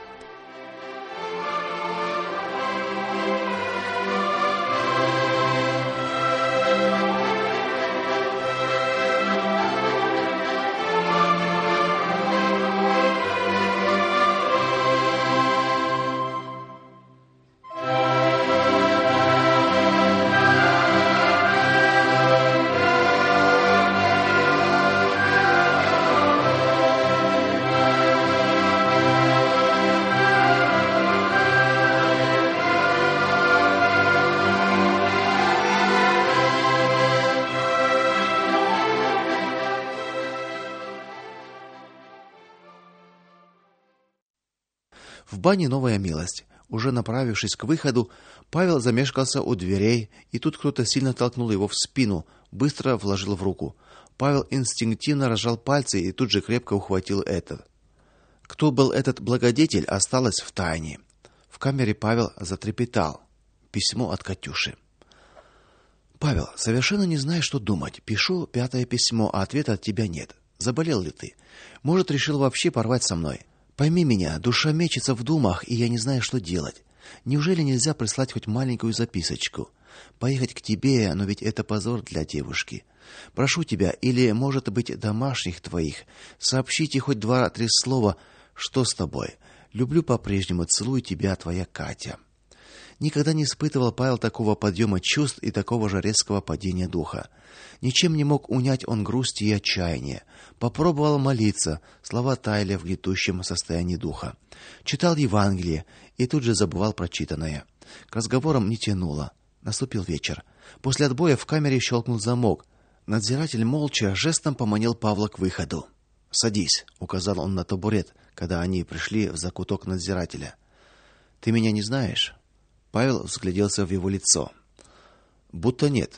В бане новая милость. Уже направившись к выходу, Павел замешкался у дверей, и тут кто-то сильно толкнул его в спину, быстро вложил в руку. Павел инстинктивно разжал пальцы и тут же крепко ухватил это. Кто был этот благодетель, осталось в тайне. В камере Павел затрепетал. Письмо от Катюши. Павел, совершенно не знаю, что думать. Пишу пятое письмо, а ответа от тебя нет. Заболел ли ты? Может, решил вообще порвать со мной? Пойми меня, душа мечется в думах, и я не знаю, что делать. Неужели нельзя прислать хоть маленькую записочку? Поехать к тебе, но ведь это позор для девушки. Прошу тебя, или, может быть, домашних твоих, сообщите хоть два-три слова, что с тобой. Люблю по-прежнему, целую тебя, твоя Катя. Никогда не испытывал Павел такого подъема чувств и такого же резкого падения духа. Ничем не мог унять он грусти и отчаяния. Попробовал молиться, слова таяли в гнетущем состоянии духа. Читал Евангелие и тут же забывал прочитанное. К разговорам не тянуло. Наступил вечер. После отбоя в камере щелкнул замок. Надзиратель молча жестом поманил Павла к выходу. "Садись", указал он на табурет, когда они пришли в закуток надзирателя. "Ты меня не знаешь?" Павел взгляделся в его лицо. "Будто нет.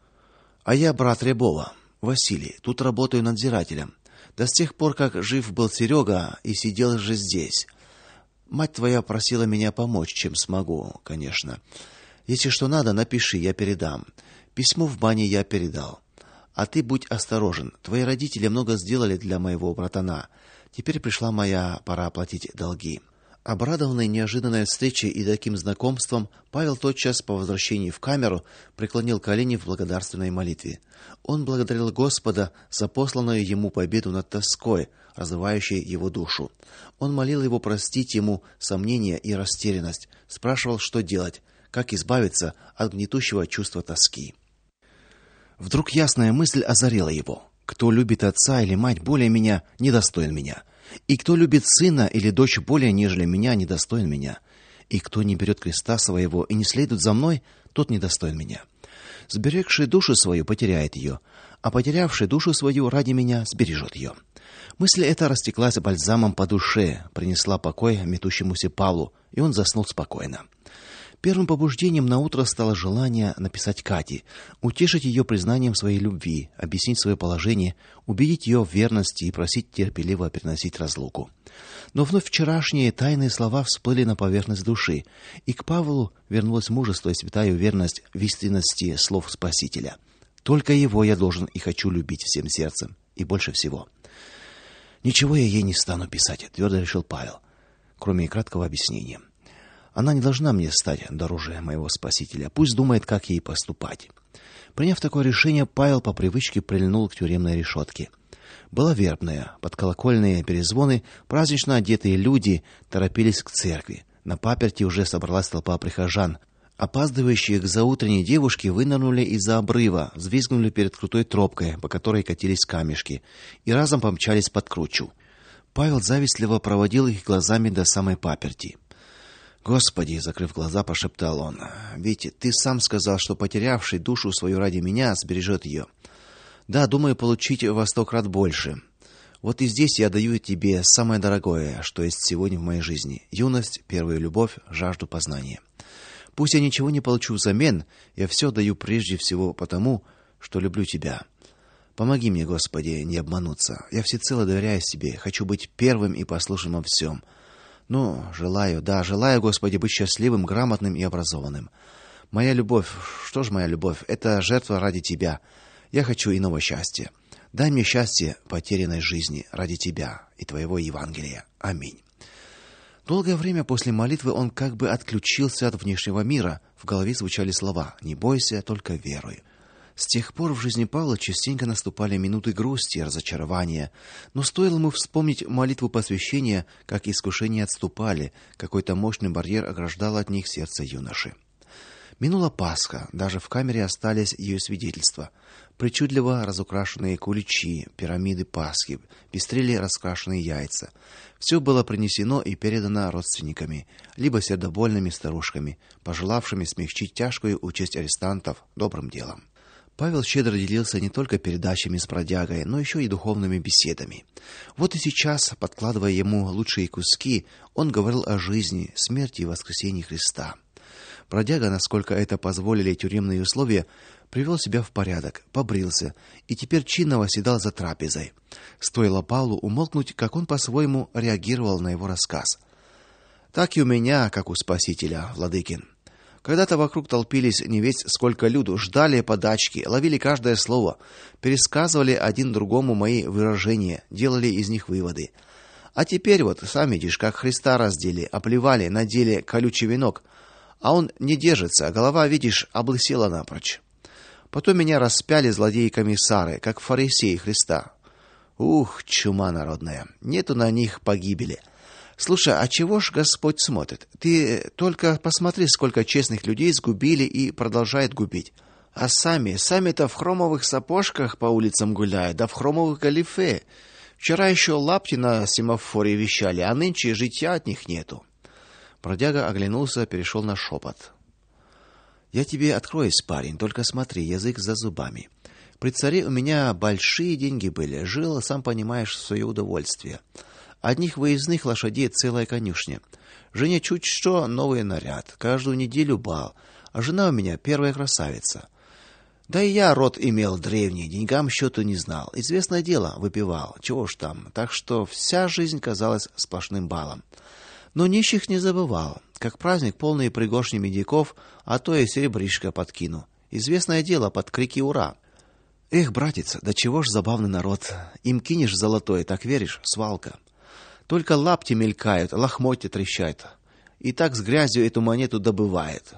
А я брат Рябова, Василий, тут работаю надзирателем. Да с тех пор, как жив был Серега и сидел же здесь. Мать твоя просила меня помочь, чем смогу, конечно. Если что надо, напиши, я передам. Письмо в бане я передал. А ты будь осторожен. Твои родители много сделали для моего братана. Теперь пришла моя пора оплатить долги". Обрадованный неожиданной встречей и таким знакомством, Павел тотчас по возвращении в камеру преклонил колени в благодарственной молитве. Он благодарил Господа за посланную ему победу над тоской, разрывающей его душу. Он молил его простить ему сомнения и растерянность, спрашивал, что делать, как избавиться от гнетущего чувства тоски. Вдруг ясная мысль озарила его. Кто любит отца или мать более меня, недостоин меня. И кто любит сына или дочь более нежели меня, недостоин меня. И кто не берет креста своего и не следует за мной, тот недостоин меня. Сберегший душу свою потеряет ее, а потерявший душу свою ради меня сбережет ее. Мысль эта растеклась бальзамом по душе, принесла покой метущемуся Павлу, и он заснул спокойно. Первым побуждением наутро стало желание написать Кате, утешить ее признанием своей любви, объяснить свое положение, убедить ее в верности и просить терпеливо переносить разлуку. Но вновь вчерашние тайные слова всплыли на поверхность души, и к Павлу вернулось мужество и святая уверенность в истинности слов Спасителя. Только его я должен и хочу любить всем сердцем, и больше всего. Ничего я ей не стану писать, твердо решил Павел, кроме краткого объяснения. Она не должна мне стать дороже моего Спасителя. Пусть думает, как ей поступать. Приняв такое решение, Павел по привычке прильнул к тюремной решетке. Была вербная, под колокольные перезвоны празднично одетые люди торопились к церкви. На паперти уже собралась толпа прихожан. Опаздывающие к заутренней девушки вынырнули из-за обрыва, взвизгнули перед крутой тропкой, по которой катились камешки, и разом помчались под кручу. Павел завистливо проводил их глазами до самой паперти. "Господи", закрыв глаза, прошептал он. "Ведь ты сам сказал, что потерявший душу свою ради меня сбережет ее. Да, думаю получить во сто крат больше. Вот и здесь я даю тебе самое дорогое, что есть сегодня в моей жизни: юность, первую любовь, жажду познания. Пусть я ничего не получу взамен, я все даю прежде всего потому, что люблю тебя. Помоги мне, Господи, не обмануться. Я всецело доверяю тебе, хочу быть первым и послушным во всем. Ну, желаю, да, желаю, Господи, быть счастливым, грамотным и образованным. Моя любовь, что ж моя любовь? Это жертва ради тебя. Я хочу иного счастья. Дай мне счастье потерянной жизни ради тебя и твоего Евангелия. Аминь. Долгое время после молитвы он как бы отключился от внешнего мира. В голове звучали слова: "Не бойся, только веруй". С тех пор в жизни Павла частенько наступали минуты грусти и разочарования, но стоило ему вспомнить молитву посвящения, как искушения отступали, какой-то мощный барьер ограждал от них сердце юноши. Минула Пасха, даже в камере остались ее свидетельства. Причудливо разукрашенные куличи, пирамиды Пасхи, пестрели раскрашенные яйца. Все было принесено и передано родственниками, либо сердобольными старушками, пожелавшими смягчить тяжкую участь арестантов добрым делом. Павел щедро делился не только передачами с бродягой, но еще и духовными беседами. Вот и сейчас, подкладывая ему лучшие куски, он говорил о жизни, смерти и воскресении Христа. Бродяга, насколько это позволили тюремные условия, привел себя в порядок, побрился и теперь чинно восседал за трапезой. Стоило Павлу умолкнуть, как он по-своему реагировал на его рассказ. Так и у меня, как у Спасителя, владыкин. Когда-то вокруг толпились не весть сколько люду, ждали подачки, ловили каждое слово, пересказывали один другому мои выражения, делали из них выводы. А теперь вот, сам видишь, как Христа раздели, оплевали, надели колючий венок, а он не держится, голова, видишь, облысела напрочь. Потом меня распяли злодеи-комиссары, как фарисеи Христа. Ух, чума народная, нету на них погибели. Слушай, а чего ж Господь смотрит? Ты только посмотри, сколько честных людей сгубили и продолжают губить. А сами, сами-то в хромовых сапожках по улицам гуляют, да в хромовых галифе. Вчера еще лапти на семафоре вещали, а нынче житья от них нету. Бродяга оглянулся, перешел на шепот. Я тебе откроюсь, парень, только смотри, язык за зубами. При царе у меня большие деньги были, жил, сам понимаешь, в свое удовольствие. Одних выездных лошадей целая конюшня. Жене чуть что новый наряд, каждую неделю бал. А жена у меня первая красавица. Да и я род имел древний, деньгам счету не знал. Известное дело, выпивал. Чего уж там. Так что вся жизнь казалась сплошным балом. Но нищих не забывал. Как праздник, полный пригоршни медиков, а то и серебришко подкину. Известное дело, под крики ура. Эх, братец, да чего ж забавный народ. Им кинешь золотое, так веришь, свалка. Только лапти мелькают, лохмотья трещат. И так с грязью эту монету добывает.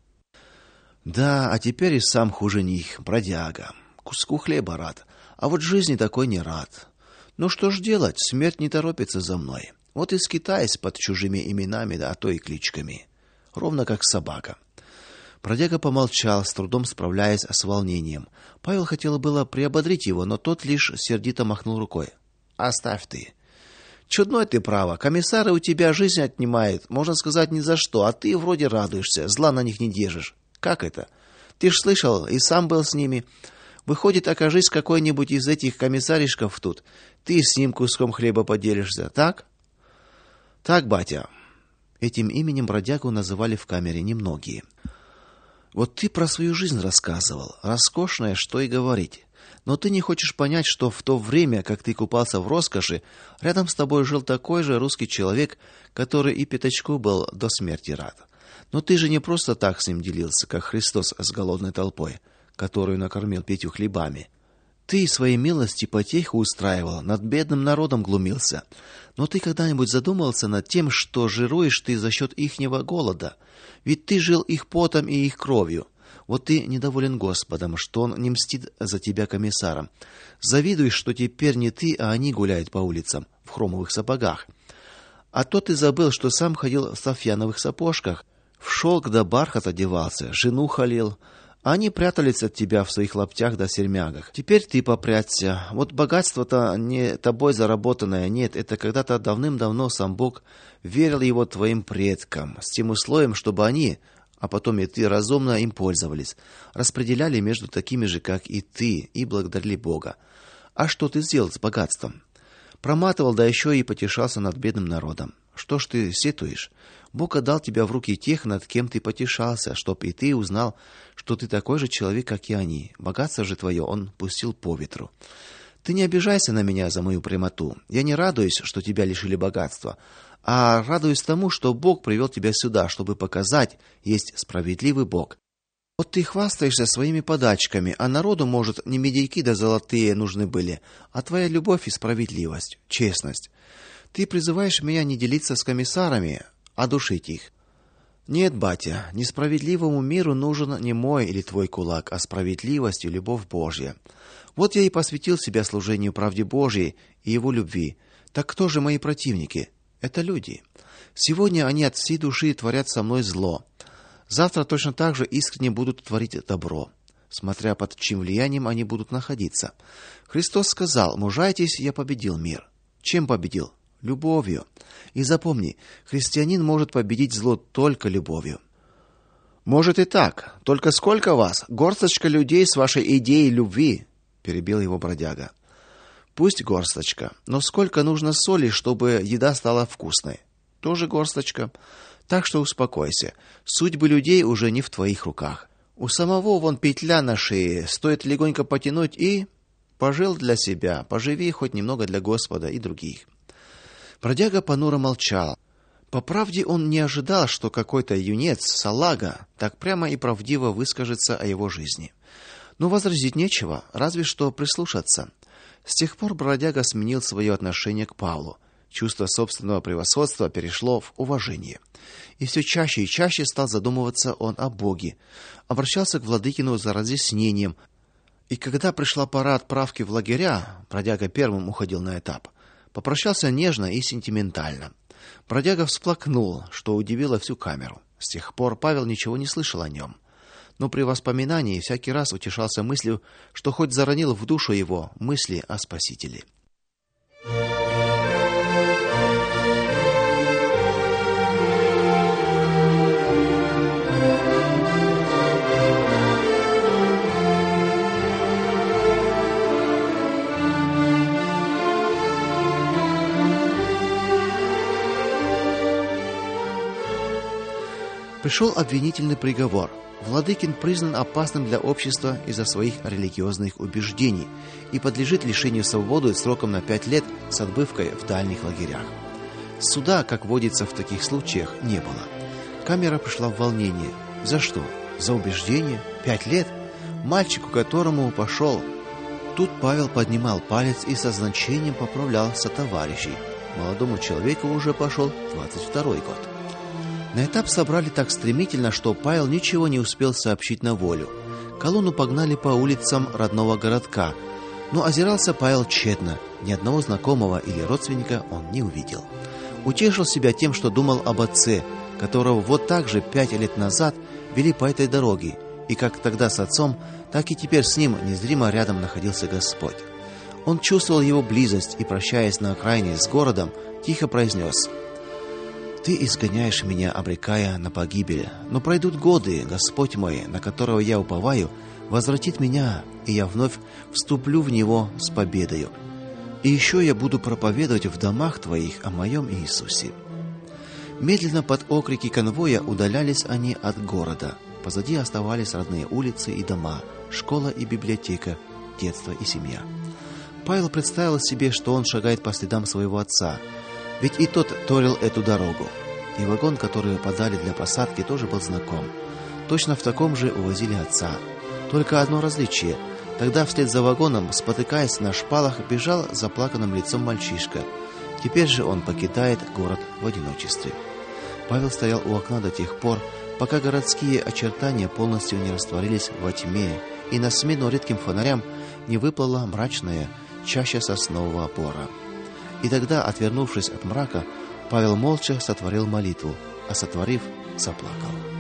Да, а теперь и сам хуже них, бродяга. Куску хлеба рад, а вот жизни такой не рад. Ну что ж делать, смерть не торопится за мной. Вот и скитаюсь под чужими именами, да, а то и кличками. Ровно как собака. Бродяга помолчал, с трудом справляясь с волнением. Павел хотел было приободрить его, но тот лишь сердито махнул рукой. Оставь ты. Чудной ты, право. Комиссары у тебя жизнь отнимают, можно сказать, ни за что, а ты вроде радуешься, зла на них не держишь. Как это? Ты ж слышал, и сам был с ними. Выходит, окажись какой-нибудь из этих комиссаришков тут, ты с ним куском хлеба поделишься, так? Так, батя. Этим именем бродягу называли в камере немногие. Вот ты про свою жизнь рассказывал, роскошная, что и говорить. Но ты не хочешь понять, что в то время, как ты купался в роскоши, рядом с тобой жил такой же русский человек, который и пятачку был до смерти рад. Но ты же не просто так с ним делился, как Христос с голодной толпой, которую накормил пятью хлебами. Ты своей милости потеху устраивал, над бедным народом глумился. Но ты когда-нибудь задумывался над тем, что жируешь ты за счет ихнего голода? Ведь ты жил их потом и их кровью. Вот ты недоволен Господом, что он не мстит за тебя комиссарам. Завидуешь, что теперь не ты, а они гуляют по улицам в хромовых сапогах. А то ты забыл, что сам ходил в сафьяновых сапожках, в шелк да бархат одевался, жену халил. Они прятались от тебя в своих лаптях да сермягах. Теперь ты попрячься. Вот богатство-то не тобой заработанное, нет, это когда-то давным-давно сам Бог верил его твоим предкам, с тем условием, чтобы они, а потом и ты, разумно им пользовались, распределяли между такими же, как и ты, и благодарили Бога. А что ты сделал с богатством? Проматывал, да еще и потешался над бедным народом. Что ж ты сетуешь? Бог отдал тебя в руки тех, над кем ты потешался, чтоб и ты узнал, что ты такой же человек, как и они. Богатство же твое он пустил по ветру. Ты не обижайся на меня за мою прямоту. Я не радуюсь, что тебя лишили богатства, а радуюсь тому, что Бог привел тебя сюда, чтобы показать, есть справедливый Бог. Вот ты хвастаешься своими подачками, а народу, может, не медики да золотые нужны были, а твоя любовь и справедливость, честность. Ты призываешь меня не делиться с комиссарами, а душить их. Нет, батя, несправедливому миру нужен не мой или твой кулак, а справедливость и любовь Божья. Вот я и посвятил себя служению правде Божьей и его любви. Так кто же мои противники? Это люди. Сегодня они от всей души творят со мной зло. Завтра точно так же искренне будут творить добро, смотря под чьим влиянием они будут находиться. Христос сказал: "Мужайтесь, я победил мир". Чем победил? Любовью. И запомни, христианин может победить зло только любовью. Может и так. Только сколько вас? Горсточка людей с вашей идеей любви, перебил его бродяга. Пусть горсточка, но сколько нужно соли, чтобы еда стала вкусной? Тоже горсточка. Так что успокойся. Судьбы людей уже не в твоих руках. У самого вон петля на шее, стоит легонько потянуть и пожил для себя, поживи хоть немного для Господа и других. Бродяга понуро молчал. По правде он не ожидал, что какой-то юнец, салага, так прямо и правдиво выскажется о его жизни. Но возразить нечего, разве что прислушаться. С тех пор бродяга сменил свое отношение к Павлу. Чувство собственного превосходства перешло в уважение. И все чаще и чаще стал задумываться он о Боге. Обращался к владыкину за разъяснением. И когда пришла пора отправки в лагеря, бродяга первым уходил на этап. Попрощался нежно и сентиментально. Бродяга всплакнул, что удивило всю камеру. С тех пор Павел ничего не слышал о нем. Но при воспоминании всякий раз утешался мыслью, что хоть заронил в душу его мысли о Спасителе. Пришел обвинительный приговор. Владыкин признан опасным для общества из-за своих религиозных убеждений и подлежит лишению свободы сроком на пять лет с отбывкой в дальних лагерях. Суда, как водится в таких случаях, не было. Камера пришла в волнение. За что? За убеждение? Пять лет? Мальчику, которому пошел. Тут Павел поднимал палец и со значением поправлял сотоварищей. Молодому человеку уже пошел двадцать второй год. На этап собрали так стремительно, что Павел ничего не успел сообщить на волю. Колонну погнали по улицам родного городка, но озирался Павел тщетно. Ни одного знакомого или родственника он не увидел. Утешил себя тем, что думал об отце, которого вот так же пять лет назад вели по этой дороге, и как тогда с отцом, так и теперь с ним незримо рядом находился Господь. Он чувствовал его близость и, прощаясь на окраине с городом, тихо произнес: «Ты изгоняешь меня, обрекая на погибель, но пройдут годы, Господь мой, на которого я уповаю, возвратит меня, и я вновь вступлю в него с победою. И еще я буду проповедовать в домах твоих о моем Иисусе». Медленно под окрики конвоя удалялись они от города. Позади оставались родные улицы и дома, школа и библиотека, детство и семья. Павел представил себе, что он шагает по следам своего отца, ведь и тот торил эту дорогу. И вагон, который подали для посадки, тоже был знаком. Точно в таком же увозили отца. Только одно различие: тогда вслед за вагоном, спотыкаясь на шпалах, бежал с заплаканным лицом мальчишка. Теперь же он покидает город в одиночестве. Павел стоял у окна до тех пор, пока городские очертания полностью не растворились во тьме, и на смену редким фонарям не выплыла мрачная чаща соснового бора. И тогда, отвернувшись от мрака, Павел молча сотворил молитву, а сотворив, заплакал.